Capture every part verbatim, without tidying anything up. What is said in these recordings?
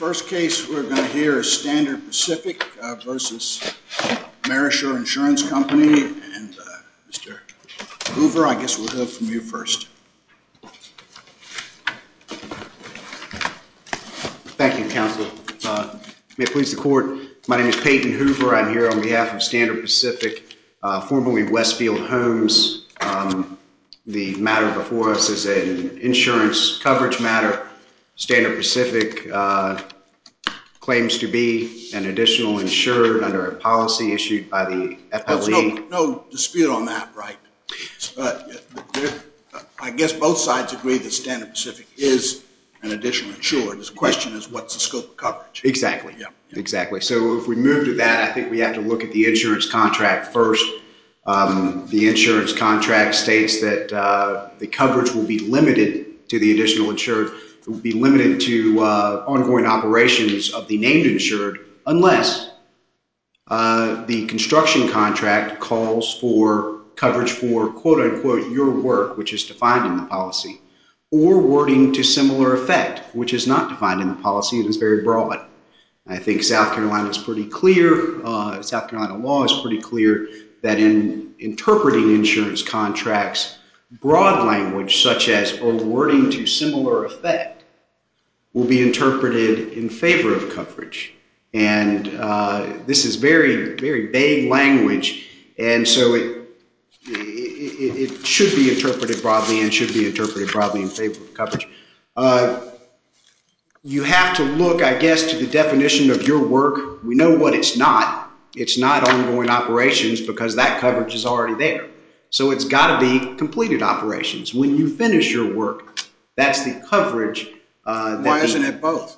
First case we're going to hear is Standard Pacific uh, versus Amerisure Insurance Company. And uh, Mister Hoover, I guess we'll hear from you first. Thank you, counsel. Uh, may it please the court, my name is Peyton Hoover. I'm here on behalf of Standard Pacific, uh, formerly Westfield Homes. Um, the matter before us is an insurance coverage matter. Standard Pacific uh, claims to be an additional insured under a policy issued by the F L E. There's no, no dispute on that, right? Uh, I guess both sides agree that Standard Pacific is an additional insured. The question is, what's the scope of coverage? Exactly. Yeah, yeah. Exactly. So if we move to that, I think we have to look at the insurance contract first. Um, the insurance contract states that uh, the coverage will be limited to the additional insured. It will be limited to uh, ongoing operations of the named insured unless uh, the construction contract calls for coverage for quote-unquote your work, which is defined in the policy, or wording to similar effect, which is not defined in the policy. It is very broad. I think South Carolina is pretty clear, uh, South Carolina law is pretty clear that in interpreting insurance contracts, broad language such as or wording to similar effect will be interpreted in favor of coverage. And uh, this is very, very vague language, and so it, it, it should be interpreted broadly and should be interpreted broadly in favor of coverage. Uh, you have to look, I guess, to the definition of your work. We know what it's not. It's not ongoing operations because that coverage is already there. So it's got to be completed operations. When you finish your work, that's the coverage. Uh, that Why the, isn't it both?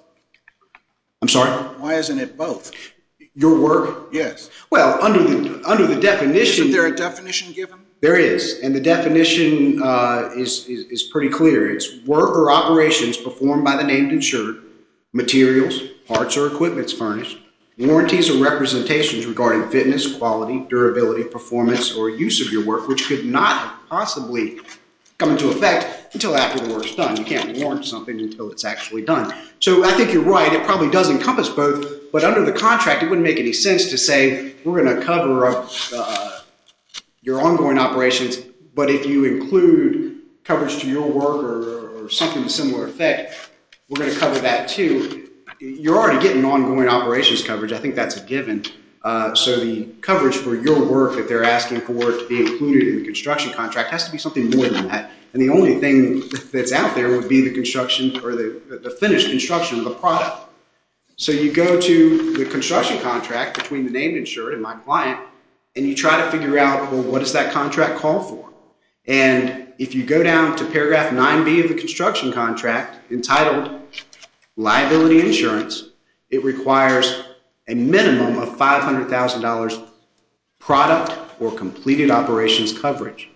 I'm sorry? Why isn't it both? Your work? Yes. Well, under the under the definition... Isn't there a definition given? There is, and the definition uh, is, is, is pretty clear. It's work or operations performed by the named insured, materials, parts or equipments furnished, warranties or representations regarding fitness, quality, durability, performance, or use of your work, which could not have possibly come into effect until after the work's done. You can't warrant something until it's actually done. So I think you're right. It probably does encompass both, but under the contract, it wouldn't make any sense to say we're going to cover up uh, your ongoing operations, but if you include coverage to your work or, or something to similar effect, we're going to cover that too. You're already getting ongoing operations coverage. I think that's a given. Uh, so the coverage for your work that they're asking for to be included in the construction contract has to be something more than that. And the only thing that's out there would be the construction or the, the finished construction of the product. So you go to the construction contract between the named insured and my client, and you try to figure out, well, what does that contract call for? And if you go down to paragraph nine B of the construction contract entitled Liability Insurance, it requires a minimum of five hundred thousand dollars product or completed operations coverage.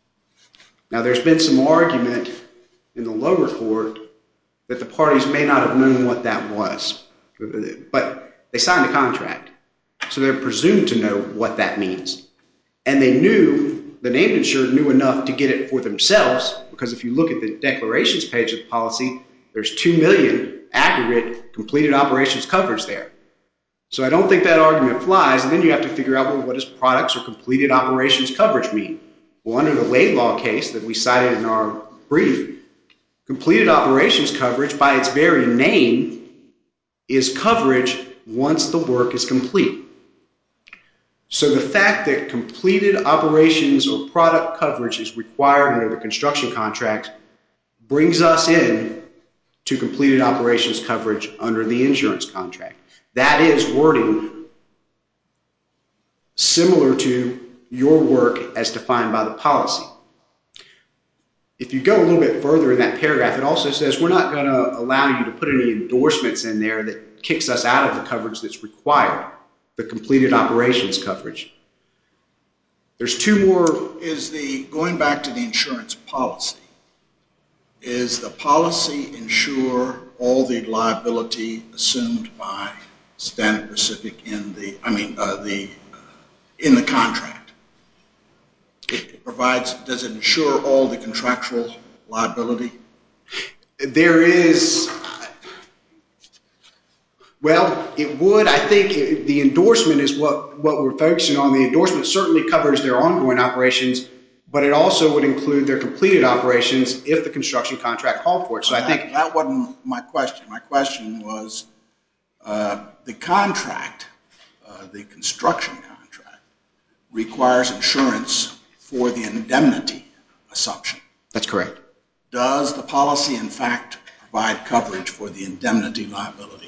Now, there's been some argument in the lower court that the parties may not have known what that was, but they signed a contract. So they're presumed to know what that means. And they knew, the named insured knew enough to get it for themselves, because if you look at the declarations page of the policy, there's two million dollars aggregate completed operations coverage there. So I don't think that argument flies, and then you have to figure out, well, what does products or completed operations coverage mean? Well, under the Laidlaw case that we cited in our brief, completed operations coverage by its very name is coverage once the work is complete. So the fact that completed operations or product coverage is required under the construction contract brings us in to completed operations coverage under the insurance contract. That is wording similar to your work as defined by the policy. If you go a little bit further in that paragraph, it also says we're not going to allow you to put any endorsements in there that kicks us out of the coverage that's required, the completed operations coverage. There's two more. Is the, going back to the insurance policy, is the policy insure all the liability assumed by Standard Pacific in the, I mean, uh, the, uh, in the contract? It provides, does it insure all the contractual liability? There is, Well, it would. I think it, the endorsement is what, what we're focusing on. The endorsement certainly covers their ongoing operations, but it also would include their completed operations if the construction contract called for it. So well, I that, think that wasn't my question. My question was uh, the contract, uh, the construction contract, requires insurance for the indemnity assumption. that's correct. Does the policy, in fact, provide coverage for the indemnity liability?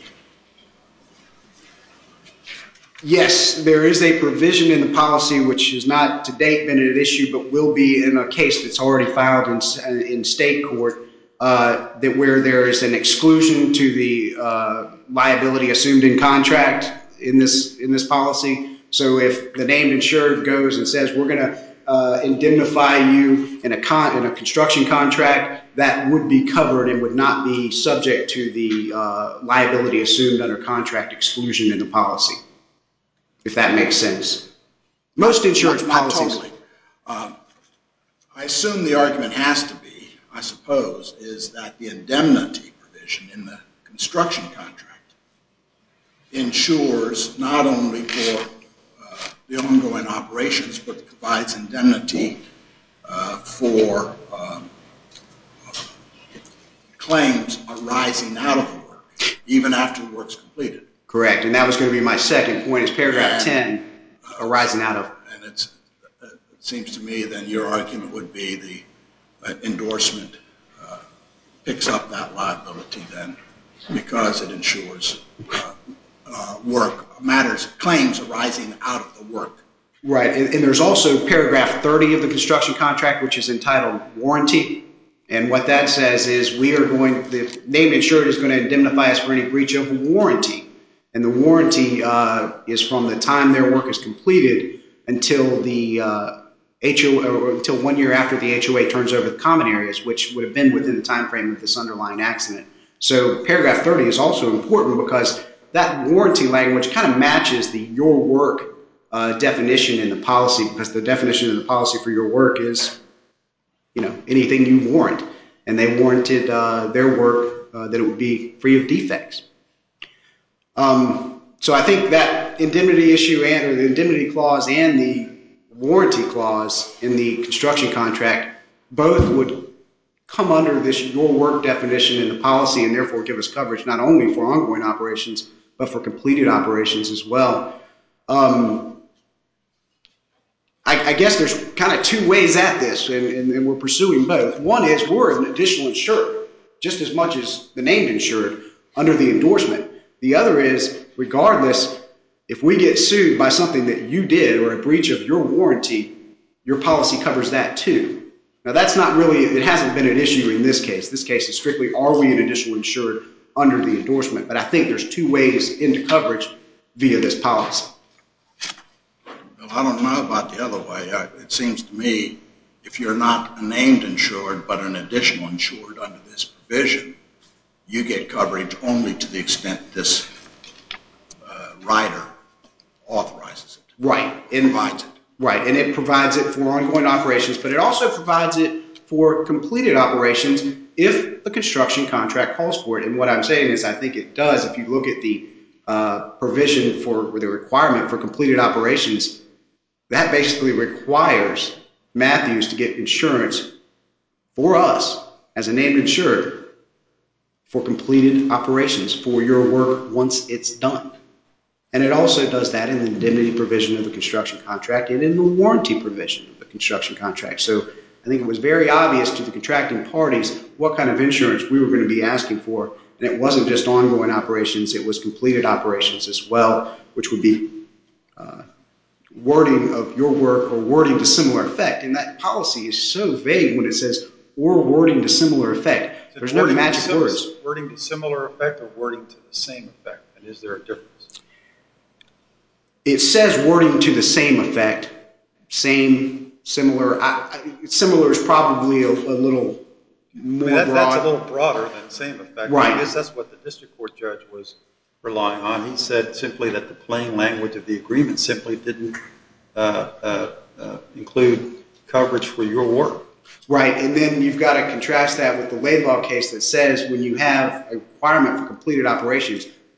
Yes, there is a provision in the policy which has not to date been an issue, but will be in a case that's already filed in, in state court, uh, that where there is an exclusion to the uh, liability assumed in contract in this in this policy. So if the named insured goes and says we're going to uh, indemnify you in a con in a construction contract, that would be covered and would not be subject to the uh, liability assumed under contract exclusion in the policy, if that makes sense. Most insurance not, not policies. Totally. Um, I assume the argument has to be, I suppose, is that the indemnity provision in the construction contract insures not only for uh, the ongoing operations, but provides indemnity uh, for um, claims arising out of the work, even after the work's completed. Correct, and that was going to be my second point, is paragraph And, ten, arising out of. And it's, it seems to me then your argument would be the uh, endorsement uh, picks up that liability then because it insures uh, uh, work, matters, claims arising out of the work. Right, and, and there's also paragraph thirty of the construction contract, which is entitled warranty. And what that says is we are going, the named insured is going to indemnify us for any breach of warranty. And the warranty uh, is from the time their work is completed until the uh, H O A, or until one year after the H O A turns over the common areas, which would have been within the time frame of this underlying accident. So paragraph thirty is also important because that warranty language kind of matches the your work uh, definition in the policy, because the definition in the policy for your work is, you know, anything you warrant. And they warranted uh, their work uh, that it would be free of defects. Um, so I think that indemnity issue and or the indemnity clause and the warranty clause in the construction contract both would come under this your work definition in the policy and therefore give us coverage not only for ongoing operations but for completed operations as well. Um, I, I guess there's kind of two ways at this, and, and, and we're pursuing both. One is we're an additional insured, just as much as the named insured under the endorsement. The other is, regardless, if we get sued by something that you did or a breach of your warranty, your policy covers that too. Now that's not really, it hasn't been an issue in this case. This case is strictly, are we an additional insured under the endorsement? But I think there's two ways into coverage via this policy. Well, I don't know about the other way. It seems to me if you're not a named insured but an additional insured under this provision, you get coverage only to the extent this uh, rider authorizes it. Right. And provides it. Right, and it provides it for ongoing operations, but it also provides it for completed operations if the construction contract calls for it. And what I'm saying is I think it does. If you look at the uh, provision for the requirement for completed operations, that basically requires Matthews to get insurance for us as a named insured for completed operations for your work once it's done. And it also does that in the indemnity provision of the construction contract and in the warranty provision of the construction contract. So I think it was very obvious to the contracting parties what kind of insurance we were going to be asking for. And it wasn't just ongoing operations, it was completed operations as well, which would be uh, wording of your work or wording to similar effect. And that policy is so vague when it says, or wording to similar effect. There's no magic words. Wording to similar effect or wording to the same effect? And is there a difference? It says wording to the same effect, same, similar. I, I, similar is probably a, a little more I mean, that, broad. that's a little broader than same effect. Right. I guess that's what the district court judge was relying on. He said simply that the plain language of the agreement simply didn't uh, uh, uh, include coverage for your work. Right, and then you've got to contrast that with the Laidlaw case that says when you have a requirement for completed operations,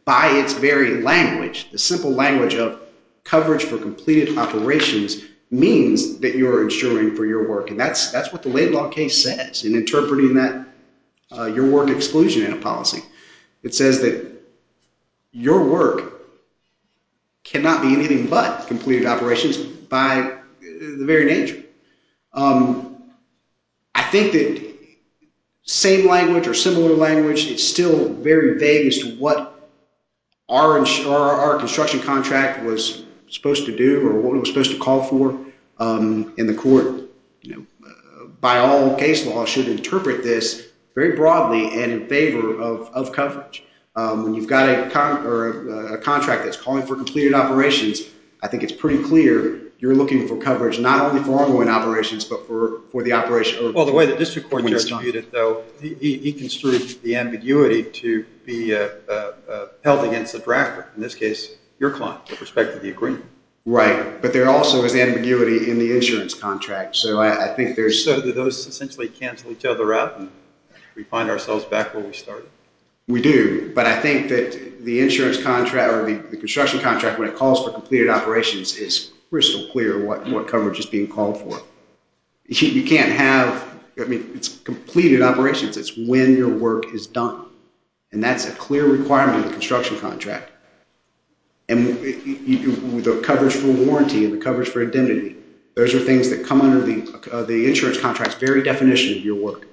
by its very language, the simple language of coverage for completed operations means that you're insuring for your work. And that's that's what the Laidlaw case says in interpreting that uh, your work exclusion in a policy. It says that your work cannot be anything but completed operations by the very nature. Um, I think that same language or similar language, it's still very vague as to what our, our, our construction contract was supposed to do or what it was supposed to call for. Um, and the court, you know, uh, by all case law, should interpret this very broadly and in favor of, of coverage. Um, when you've got a, con- or a, a contract that's calling for completed operations, I think it's pretty clear you're looking for coverage not only for ongoing operations, but for, for the operation. Or well, the way the district court judge viewed it, though, he, he, he construed the ambiguity to be uh, uh, uh, held against the drafter, in this case, your client, with respect to the agreement. Right, but there also is ambiguity in the insurance contract. So I, I think there's... So do those essentially cancel each other out and we find ourselves back where we started? We do, but I think that the insurance contract or the, the construction contract, when it calls for completed operations, is crystal clear what, what coverage is being called for. You, you can't have, I mean, it's completed operations. It's when your work is done. And that's a clear requirement of the construction contract. And it, you, the coverage for warranty and the coverage for indemnity, those are things that come under the, uh, the insurance contract's very definition of your work.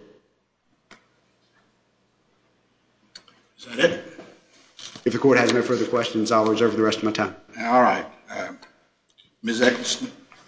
Is that it? If the court has no further questions, I'll reserve the rest of my time. All right. Uh, Miz Eccleston.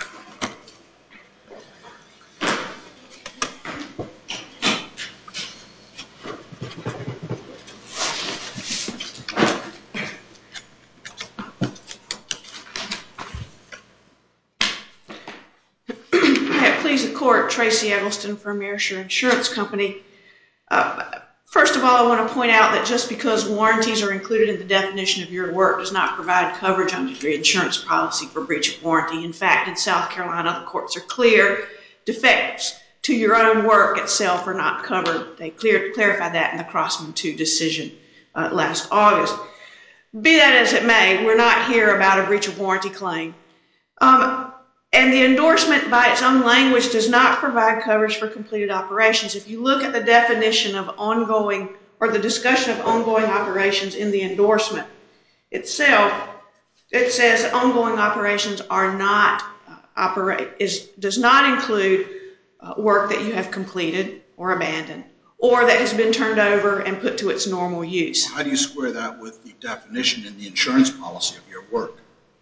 Please, the court, Tracy Eggleston from Mercer Insurance Company. Uh, first of all, I want to point out that just because warranties are included in the definition of your work does not provide coverage under your insurance policy for breach of warranty. In fact, in South Carolina, the courts are clear. Defects to your own work itself are not covered. They clear, clarified that in the Crossman two decision uh, last August. Be that as it may, we're not here about a breach of warranty claim. Um, And the endorsement by its own language does not provide coverage for completed operations. If you look at the definition of ongoing or the discussion of ongoing operations in the endorsement itself, it says that ongoing operations are not uh, operate is does not include uh, work that you have completed or abandoned or that has been turned over and put to its normal use. How do you square that with the definition in the insurance policy of your work?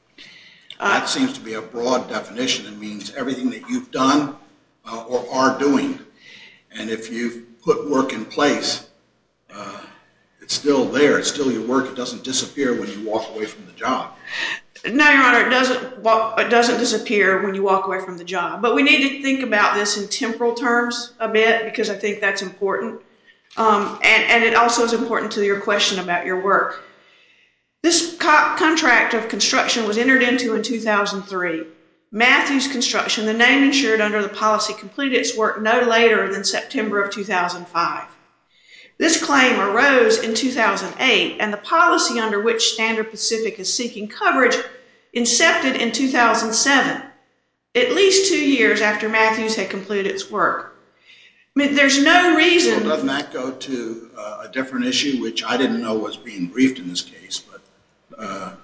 That seems to be a broad definition. It means everything that you've done uh, or are doing. And if you've put work in place, uh, it's still there. It's still your work. It doesn't disappear when you walk away from the job. No, Your Honor, it doesn't, it doesn't disappear when you walk away from the job. But we need to think about this in temporal terms a bit because I think that's important. Um, and, and it also is important to your question about your work. This co- contract of construction was entered into in two thousand three. Matthews Construction, the name insured under the policy, completed its work no later than September of two thousand five. This claim arose in two thousand eight, and the policy under which Standard Pacific is seeking coverage incepted in two thousand seven, at least two years after Matthews had completed its work. I mean, there's no reason... Well, doesn't that go to uh, a different issue, which I didn't know was being briefed in this case, but uh,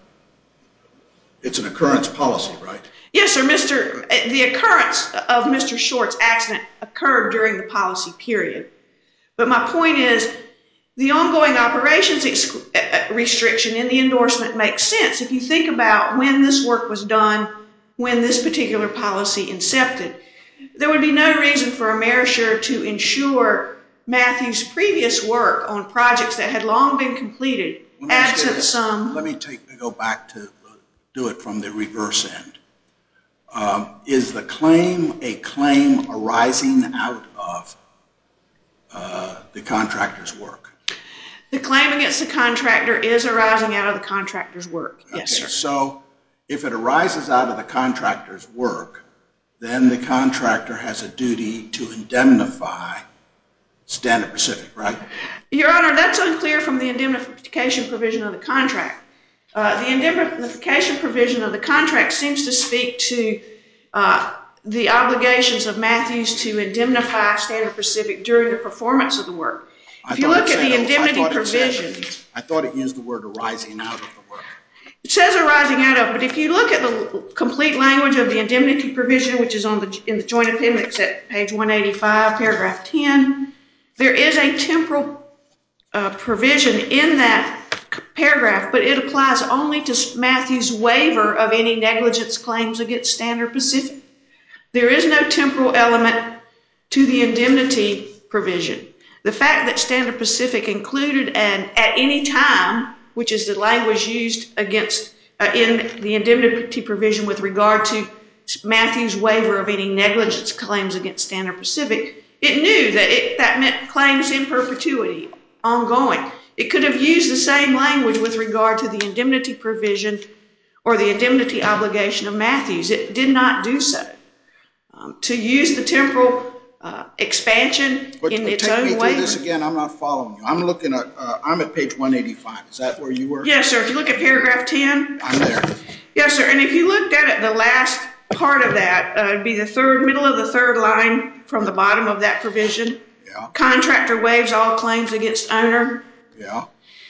it's an occurrence policy, right? Yes, sir. Mister The occurrence of Mister Short's accident occurred during the policy period. But my point is, the ongoing operations exclu- restriction in the endorsement makes sense. If you think about when this work was done, when this particular policy incepted, there would be no reason for Amerisure to insure Matthews' previous work on projects that had long been completed, absent some... Let me take, go back to uh, do it from the reverse end. Um, is the claim a claim arising out of uh, the contractor's work? The claim against the contractor is arising out of the contractor's work. Yes, Okay, sir. so if it arises out of the contractor's work, then the contractor has a duty to indemnify Standard Pacific, right? Your Honor, that's unclear from the indemnification provision of the contract. Uh, the indemnification provision of the contract seems to speak to uh, the obligations of Matthews to indemnify Standard Pacific during the performance of the work. I If you look at the said, indemnity I provision, said, I thought it used the word arising out of the work. it says arising out of, but if you look at the complete language of the indemnity provision, which is on the in the joint appendix at page one eighty-five, paragraph ten, there is a temporal uh, provision in that paragraph, but it applies only to Matthews' waiver of any negligence claims against Standard Pacific. There is no temporal element to the indemnity provision. The fact that Standard Pacific included an at any time, which is the language used against uh, in the indemnity provision with regard to Matthews' waiver of any negligence claims against Standard Pacific, it knew that it, that meant claims in perpetuity, ongoing. It could have used the same language with regard to the indemnity provision or the indemnity obligation of Matthews. It did not do so. Um, to use the temporal uh, expansion But, in but its take own me waiver. through this again. I'm not following you. I'm looking at. Uh, I'm at page one eighty-five. Is that where you were? Yes, sir. If you look at paragraph ten. I'm there. Yes, sir. And if you looked at it, the last part of that uh, would be the third, middle of the third line from the bottom of that provision. Yeah. Contractor waives all claims against owner. Yeah.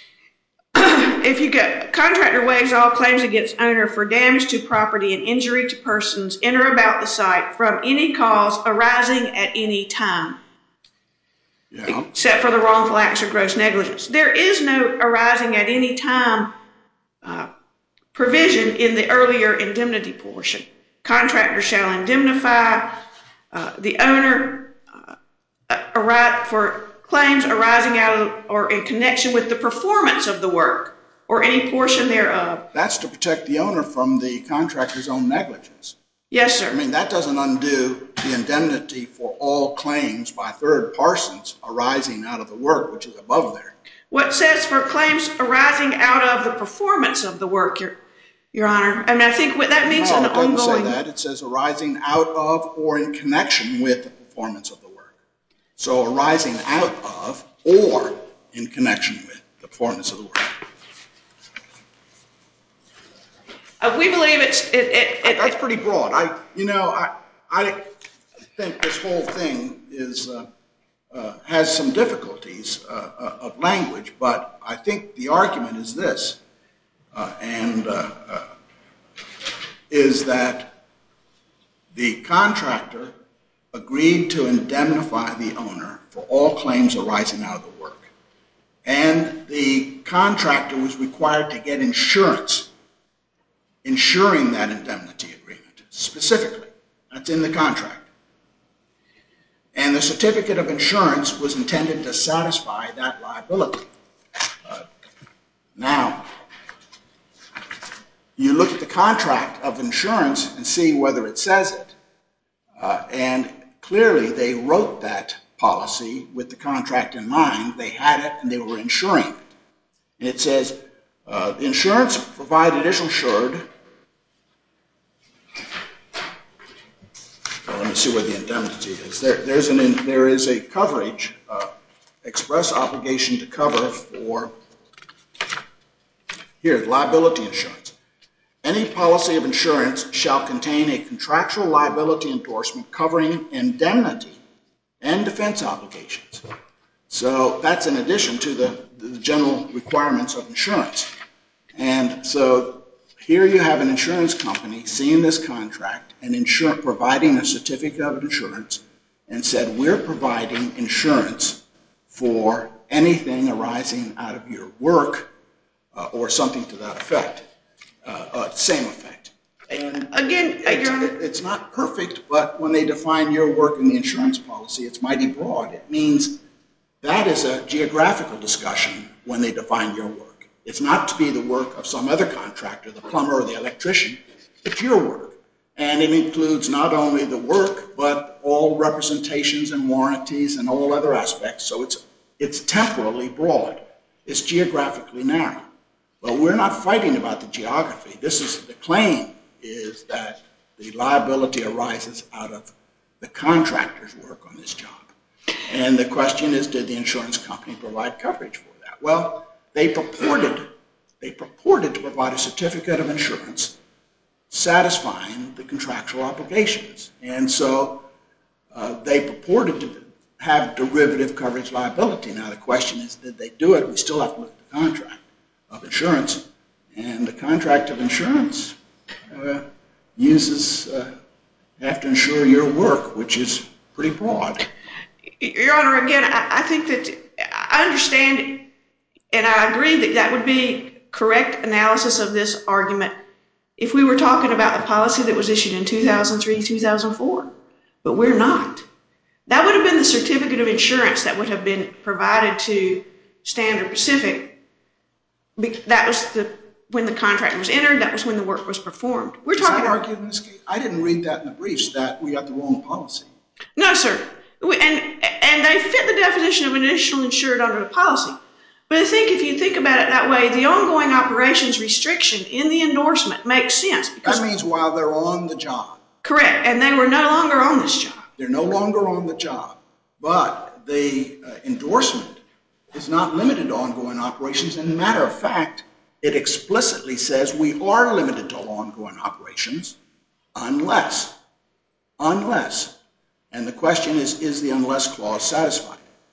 If you get contractor waives all claims against owner for damage to property and injury to persons in or about the site from any cause arising at any time. Yeah. Except for the wrongful acts or gross negligence. There is no arising at any time uh, provision in the earlier indemnity portion. Contractor shall indemnify uh, the owner uh, uh, for claims arising out of or in connection with the performance of the work or any portion thereof. That's to protect the owner from the contractor's own negligence. Yes, sir. I mean, that doesn't undo the indemnity for all claims by third persons arising out of the work, which is above there. What says for claims arising out of the performance of the work, Your, Your Honor? I mean, I think what that means no, an it doesn't ongoing. say that. It says arising out of or in connection with the performance of the work. So arising out of or in connection with the performance of the work. Uh, we believe it's it, it, it, That's pretty broad. I, you know, I, I think this whole thing is uh, uh, has some difficulties uh, uh, of language, but I think the argument is this, uh, and uh, uh, is that the contractor agreed to indemnify the owner for all claims arising out of the work, and the contractor was required to get insurance ensuring that indemnity agreement, specifically. That's in the contract. And the certificate of insurance was intended to satisfy that liability. Uh, now, you look at the contract of insurance and see whether it says it. Uh, and clearly, they wrote that policy with the contract in mind. They had it, and they were insuring it. And it says, uh, the insurance provided is insured. Well, let me see where the indemnity is. There, there's an, in, there is a coverage, uh, express obligation to cover for, here, liability insurance. Any policy of insurance shall contain a contractual liability endorsement covering indemnity and defense obligations. So that's in addition to the, the general requirements of insurance. And so here you have an insurance company seeing this contract and insure, providing a certificate of insurance and said, we're providing insurance for anything arising out of your work uh, or something to that effect, uh, uh, same effect. And Again, it's, Your Honor. it's not perfect, but when they define your work in the insurance policy, it's mighty broad. It means that is a geographical discussion when they define your work. It's not to be the work of some other contractor, the plumber or the electrician. It's your work. And it includes not only the work, but all representations and warranties and all other aspects. So it's, it's temporally broad. It's geographically narrow. But we're not fighting about the geography. This is the claim is that the liability arises out of the contractor's work on this job. And the question is, did the insurance company provide coverage for that? Well, they purported, they purported to provide a certificate of insurance satisfying the contractual obligations. And so uh, they purported to have derivative coverage liability. Now the question is, did they do it? We still have to look at the contract of insurance. And the contract of insurance uh, uses, uh, have to insure your work, which is pretty broad. Your Honor, again, I, I think that I understand and I agree that that would be correct analysis of this argument if we were talking about the policy that was issued in two thousand three, two thousand four. But we're not. That would have been the certificate of insurance that would have been provided to Standard Pacific. That was the when the contract was entered. That was when the work was performed. We're Is talking that argued in this case? I didn't read that in the briefs, that we got the wrong policy. No, sir. We, and and they fit the definition of initial insured under the policy. But I think if you think about it that way, the ongoing operations restriction in the endorsement makes sense. Because that means while they're on the job. Correct. And they were no longer on this job. They're no longer on the job. But the uh, endorsement is not limited to ongoing operations. And matter of fact, it explicitly says we are limited to ongoing operations unless, unless, and the question is, is the unless clause satisfied?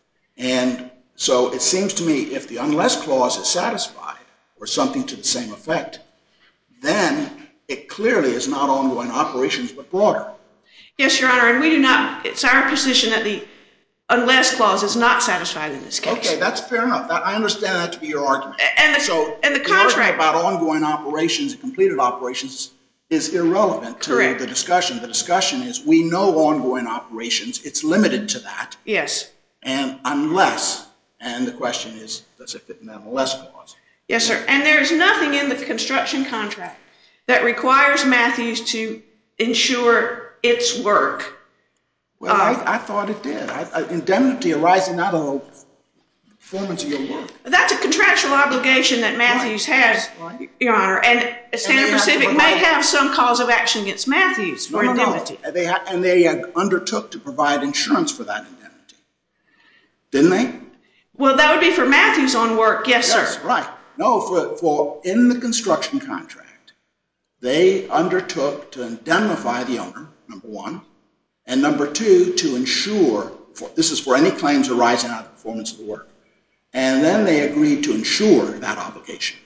And so it seems to me if the unless clause is satisfied, or something to the same effect, then it clearly is not ongoing operations but broader. Yes, Your Honor, and we do not, it's our position that the unless clause is not satisfied in this case. Okay, that's fair enough. That, I understand that to be your argument. And the, so and the, the contract argument about ongoing operations and completed operations is irrelevant to Correct. the discussion. The discussion is we know ongoing operations. It's limited to that. Yes. And unless, and the question is, does it fit in that unless clause? Yes, sir. And there is nothing in the construction contract that requires Matthews to insure its work. Well, um, I, I thought it did. I, I, indemnity arising out of the performance of your work. That's a contractual obligation that Matthews right. has, right. Your Honor. And Standard and Pacific have may have some cause of action against Matthews for no, no, indemnity. No. They ha- and they uh, undertook to provide insurance for that indemnity. Didn't they? Well, that would be for Matthews on work, yes, yes sir. Right. No, for, for in the construction contract, they undertook to indemnify the owner, number one. And number two, to insure, for, this is for any claims arising out of the performance of the work. And then they agreed to insure that obligation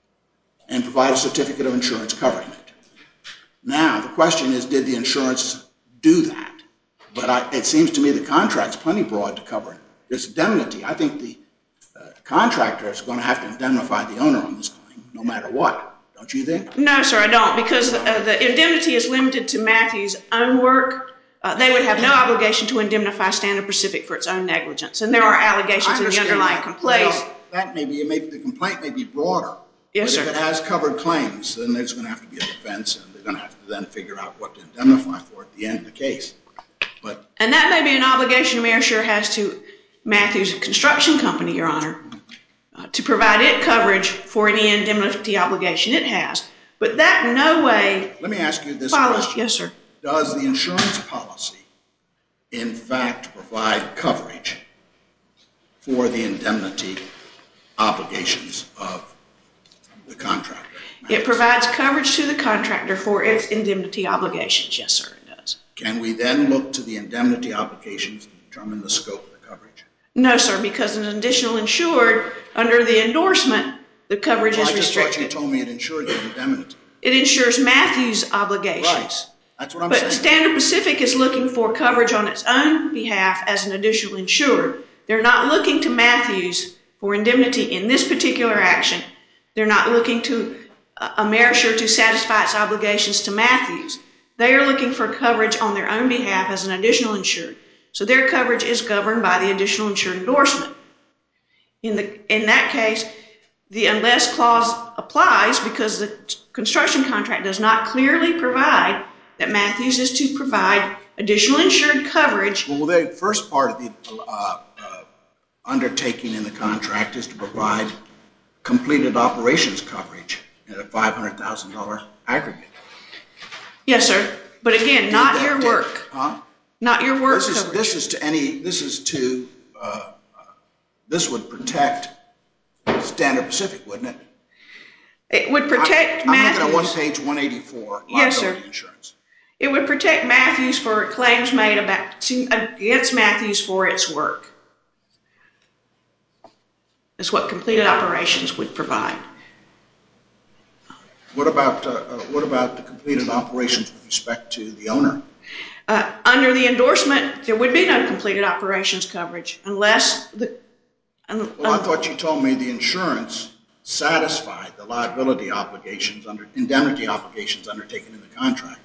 and provide a certificate of insurance covering it. Now, the question is, did the insurance do that? But I, it seems to me the contract's plenty broad to cover this indemnity. I think the uh, contractor is going to have to indemnify the owner on this claim, no matter what. Don't you think? No, sir, I don't, because uh, the indemnity is limited to Matthews' own work. Uh, they would have no obligation to indemnify Standard Pacific for its own negligence. And there are allegations in the underlying that. complaint. Well, that may be, maybe the complaint may be broader. Yes, but sir. If it has covered claims, then there's going to have to be a defense, and they're going to have to then figure out what to indemnify for at the end of the case. But and that may be an obligation AmeriSure has to Matthews Construction Company, Your Honor, uh, to provide it coverage for any indemnity obligation it has. But that in no way Let me ask you this follows. question. Yes, sir. Does the insurance policy, in fact, provide coverage for the indemnity obligations of the contractor? It provides coverage to the contractor for its indemnity obligations. Yes, sir, it does. Can we then look to the indemnity obligations to determine the scope of the coverage? No, sir, because an additional insured, under the endorsement, the coverage well, is I just restricted. thought you told me it insured the indemnity. It insures Matthews' obligations. Right. That's what I'm but saying. But Standard Pacific is looking for coverage on its own behalf as an additional insured. They're not looking to Matthews for indemnity in this particular action. They're not looking to uh, AmeriSure to satisfy its obligations to Matthews. They are looking for coverage on their own behalf as an additional insured. So their coverage is governed by the additional insured endorsement. In the in that case, the unless clause applies because the construction contract does not clearly provide that Matthews is to provide additional insured coverage. Well, the first part of the uh, uh, undertaking in the contract is to provide completed operations coverage at a five hundred thousand dollars aggregate. Yes, sir. But again, not that, your did, work. Huh? not your work This is, coverage. this is to any, this is to, uh, this would protect Standard Pacific, wouldn't it? It would protect I'm, I'm Matthews. looking at one page one eighty-four, Yes, liability sir. insurance. It would protect Matthews for claims made about, to, against Matthews for its work. That's what completed operations would provide. What about, uh, uh, what about the completed operations with respect to the owner? Uh, under the endorsement, there would be no completed operations coverage unless the... Un, Well, I un, thought you told me the insurance satisfied the liability obligations, under indemnity obligations undertaken in the contract.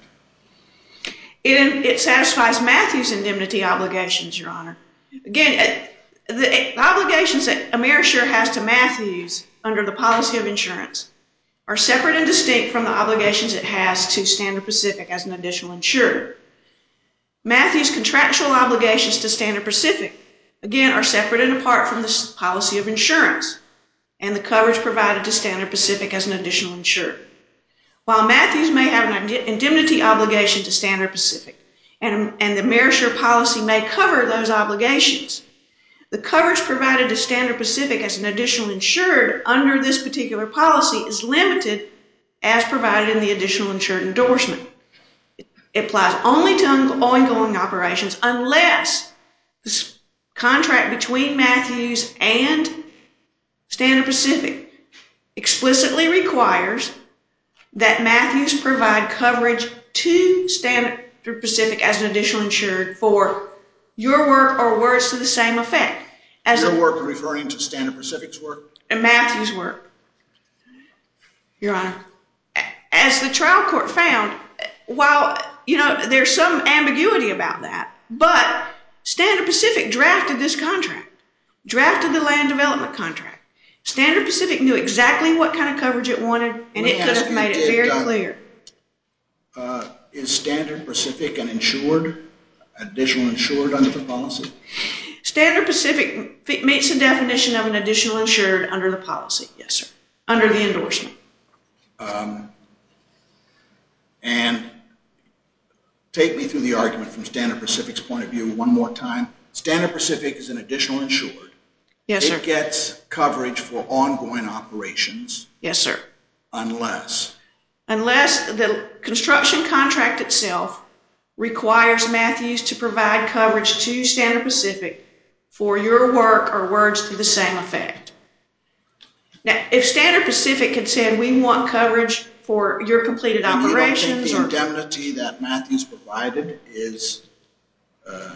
It, it satisfies Matthews' indemnity obligations, Your Honor. Again, the, the obligations that AmeriSure has to Matthews under the policy of insurance are separate and distinct from the obligations it has to Standard Pacific as an additional insurer. Matthews' contractual obligations to Standard Pacific, again, are separate and apart from the policy of insurance and the coverage provided to Standard Pacific as an additional insurer. While Matthews may have an indemnity obligation to Standard Pacific, and, and the AmeriSure policy may cover those obligations, the coverage provided to Standard Pacific as an additional insured under this particular policy is limited as provided in the additional insured endorsement. It applies only to ongoing operations unless the contract between Matthews and Standard Pacific explicitly requires that Matthews provide coverage to Standard Pacific as an additional insured for your work or words to the same effect. As Your a, work referring to Standard Pacific's work? And Matthews' work, Your Honor. As the trial court found, while, you know, there's some ambiguity about that, but Standard Pacific drafted this contract, drafted the land development contract. Standard Pacific knew exactly what kind of coverage it wanted, and it could have made it very clear. Uh, is Standard Pacific an insured, additional insured under the policy? Standard Pacific meets the definition of an additional insured under the policy, yes, sir, under the endorsement. Um, and take me through the argument from Standard Pacific's point of view one more time. Standard Pacific is an additional insured. Yes, sir. It gets coverage for ongoing operations. Yes, sir. Unless? Unless the construction contract itself requires Matthews to provide coverage to Standard Pacific for your work or words to the same effect. Now, if Standard Pacific had said, we want coverage for your completed and operations... you don't think the indemnity that Matthews provided is uh,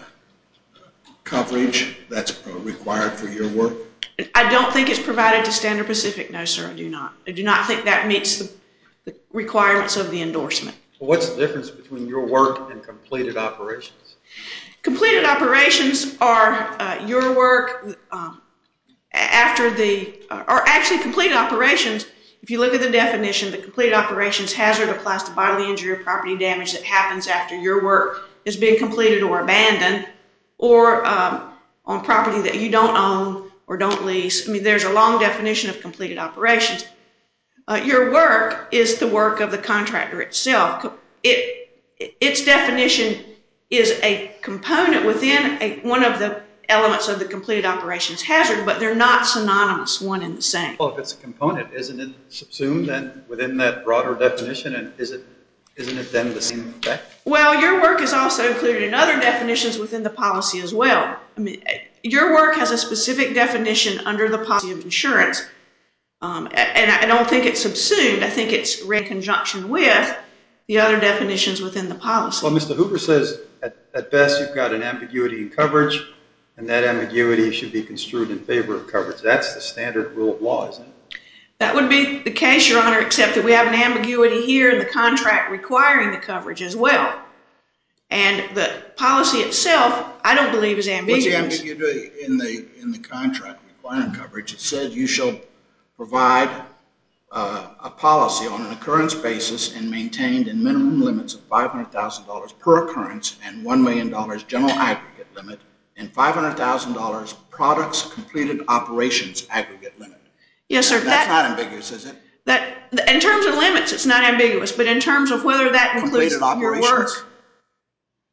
coverage that's required for your work? I don't think it's provided to Standard Pacific, no, sir, I do not. I do not think that meets the, the requirements of the endorsement. Well, what's the difference between your work and completed operations? Completed operations are uh, your work um, after the, uh, or actually completed operations, if you look at the definition, the completed operations hazard applies to bodily injury or property damage that happens after your work has been completed or abandoned, or um, on property that you don't own or don't lease. I mean, there's a long definition of completed operations. Uh, your work is the work of the contractor itself. It, its definition is a component within a, one of the elements of the completed operations hazard, but they're not synonymous, one and the same. Well, if it's a component, isn't it subsumed then within that broader definition, and is it, isn't it then the same effect? Well, your work is also included in other definitions within the policy as well. I mean, your work has a specific definition under the policy of insurance, um, and I don't think it's subsumed. I think it's read in conjunction with the other definitions within the policy. Well, Mister Hoover says at, at best you've got an ambiguity in coverage, and that ambiguity should be construed in favor of coverage. That's the standard rule of law, isn't it? That would be the case, Your Honor, except that we have an ambiguity here in the contract requiring the coverage as well. And the policy itself, I don't believe, is ambiguous. What's the ambiguity in the, in the contract requiring coverage? It says you shall provide uh, a policy on an occurrence basis and maintained in minimum limits of five hundred thousand dollars per occurrence and one million dollars general aggregate limit and five hundred thousand dollars products completed operations aggregate limit. Yes, sir. That's that, not ambiguous, is it? That, in terms of limits, it's not ambiguous, but in terms of whether that includes completed your operations? work.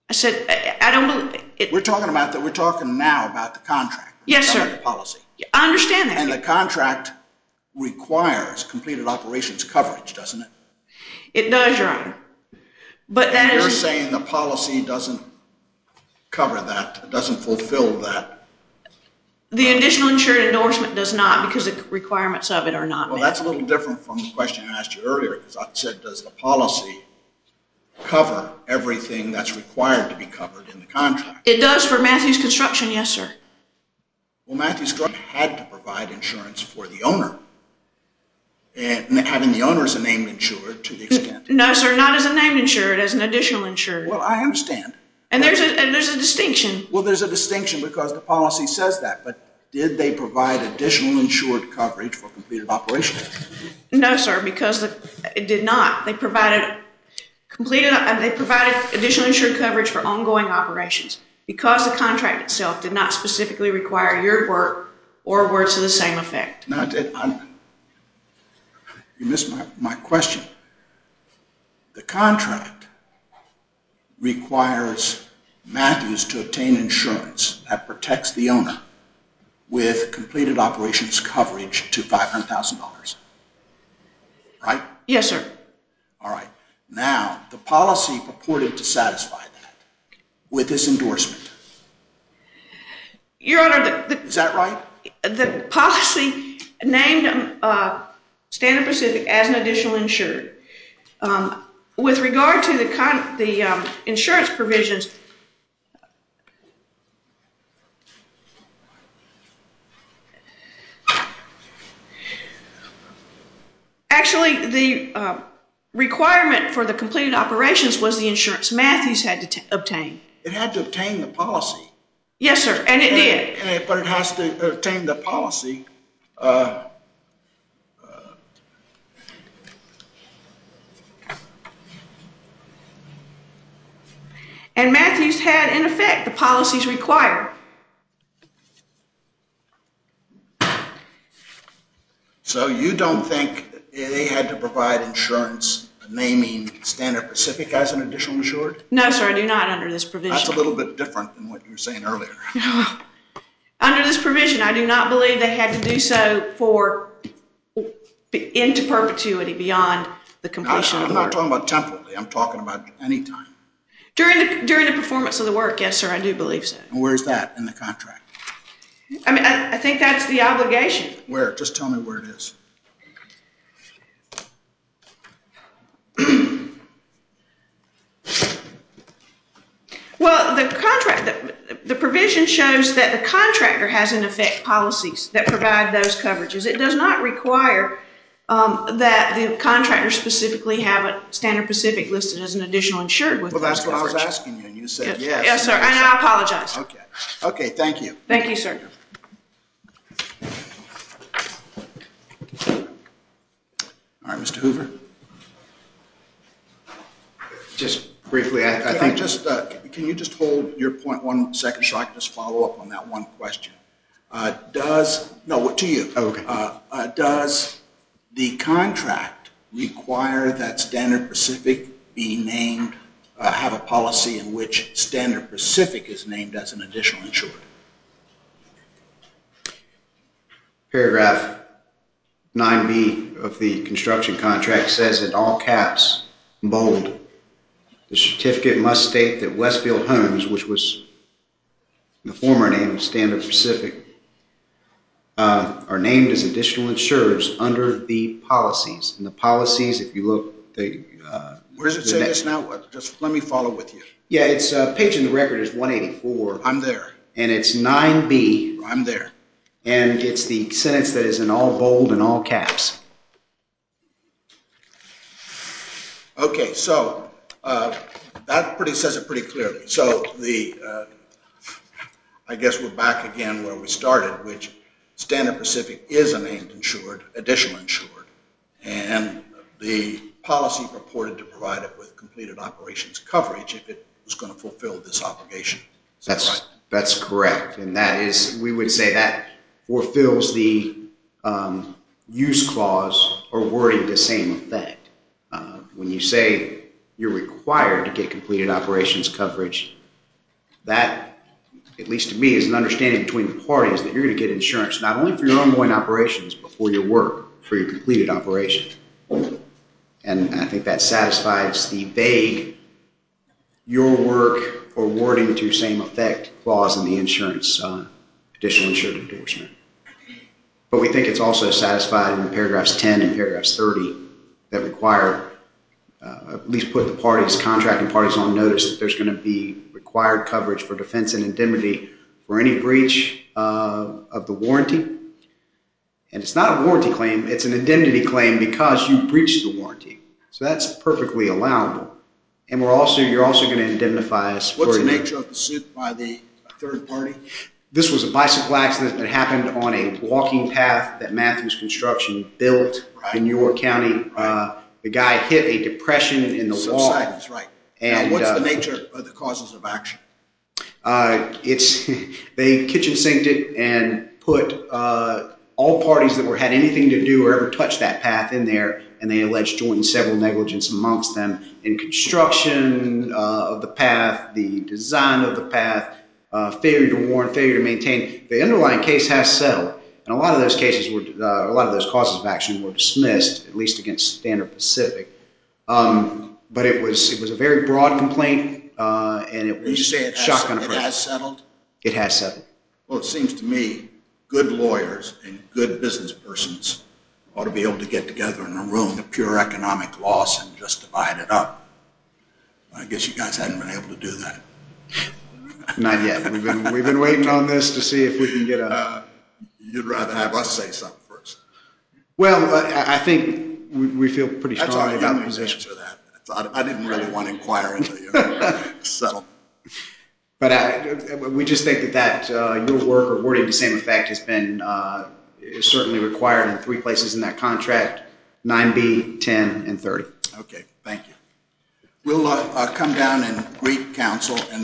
I said, I, I don't believe it. We're talking about that. We're talking now about the contract. Yes, Not sir. about the policy. I understand that. And the contract requires completed operations coverage, doesn't it? It does, Your Honor. But and that you're is, saying the policy doesn't cover that, doesn't fulfill that. the additional insured endorsement does not, because the requirements of it are not Well, met. that's a little different from the question I asked you earlier, because I said, does the policy cover everything that's required to be covered in the contract? It does for Matthews Construction, yes, sir. Well, Matthews Construction had to provide insurance for the owner, and having the owner as a named insured to the extent. No, sir, not as a named insured, as an additional insured. Well, I understand. And there's a and there's a distinction. Well, there's a distinction because the policy says that, but did they provide additional insured coverage for completed operations? No, sir, because the, it did not. They provided completed. Uh, they provided additional insured coverage for ongoing operations because the contract itself did not specifically require your work or words to the same effect. Now, I'm, you missed my, my question. The contract requires Matthews to obtain insurance that protects the owner with completed operations coverage to five hundred thousand dollars. Right? Yes, sir. All right. Now, the policy purported to satisfy that with this endorsement. Your Honor, the, the, is that right? The policy named uh, Standard Pacific as an additional insured. Um, with regard to the, con the um, insurance provisions, actually, the uh, requirement for the completed operations was the insurance Matthews had to t obtain. It had to obtain the policy. Yes, sir, and it and did. It, and it, but it has to obtain the policy. Uh, uh, and Matthews had, in effect, the policies required. So you don't think they had to provide insurance naming Standard Pacific as an additional insured? No, sir, I do not under this provision. That's a little bit different than what you were saying earlier. Under this provision, I do not believe they had to do so for into perpetuity beyond the completion Now, of the I'm work. not talking about temporally. I'm talking about any time. During the, during the performance of the work, yes, sir, I do believe so. And where's that in the contract? I mean, I, I think that's the obligation. Where? Just tell me where it is. Well, the contract, the, the provision shows that the contractor has, in effect, policies that provide those coverages. It does not require um, that the contractor specifically have a Standard Pacific listed as an additional insured with Well, that's those what I was coverage. asking you, and you said Yes, yes. yes, sir, and I apologize. Okay. Okay, thank you. Thank you, sir. All right, Mister Hoover. Just briefly, I, I Can think I just uh, can you just hold your point one second so I can just follow up on that one question? Uh, does no to you? Oh, okay. Uh, uh, does the contract require that Standard Pacific be named, uh, have a policy in which Standard Pacific is named as an additional insured? paragraph nine B of the construction contract says in all caps, bold, the certificate must state that Westfield Homes, which was the former name of Standard Pacific, uh, are named as additional insureds under the policies. And the policies, if you look, they... Uh, Where does it say this now? Just let me follow with you. Yeah, it's uh, page in the record is one eighty-four. I'm there. And it's nine B. I'm there. And it's the sentence that is in all bold and all caps. Okay, so uh, that pretty says it pretty clearly. So the, uh, I guess we're back again where we started, which Standard Pacific is a named insured, additional insured, and the policy purported to provide it with completed operations coverage if it was going to fulfill this obligation. Is That's that right? That's correct, and that is, we would say that fulfills the um, use clause or wording to same effect. Uh, when you say you're required to get completed operations coverage, that, at least to me, is an understanding between the parties that you're going to get insurance not only for your ongoing operations, but for your work, for your completed operation. And I think that satisfies the vague, your work or wording to same effect clause in the insurance, uh, additional insured endorsement. But we think it's also satisfied in paragraphs ten and paragraphs thirty that require, uh, at least put the parties, contracting parties on notice that there's going to be required coverage for defense and indemnity for any breach uh, of the warranty. And it's not a warranty claim, it's an indemnity claim because you breached the warranty. So that's perfectly allowable. And we're also, you're also going to indemnify us. What's for the nature of the suit by the third party? This was a bicycle accident that happened on a walking path that Matthews Construction built right. in York County. Right. Uh, the guy hit a depression in the wall. Subsidence, right. And now, what's uh, the nature of the causes of action? Uh, it's they kitchen sinked it and put uh, all parties that were had anything to do or ever touched that path in there, and they alleged joint and several negligence amongst them in construction uh, of the path, the design of the path, uh, failure to warn, failure to maintain. The underlying case has settled, and a lot of those cases were, uh, a lot of those causes of action were dismissed, at least against Standard Pacific. Um, but it was it was a very broad complaint, uh, and it was you say it shotgun has, approach. It has settled? It has settled. Well, it seems to me good lawyers and good business persons ought to be able to get together in a room, the pure economic loss, and just divide it up. I guess you guys hadn't been able to do that. Not yet. We've been we've been waiting on this to see if we can get a. Uh, you'd rather have us say something first. Well, I, I think we, we feel pretty That's strongly all right. about the position. Answer that. I, I didn't really want to inquire into the settlement. But I, we just think that that uh, your work or wording to same effect has been uh, is certainly required in three places in that contract: nine B, ten, and thirty. Okay. Thank you. We'll uh, uh, come down and greet counsel and.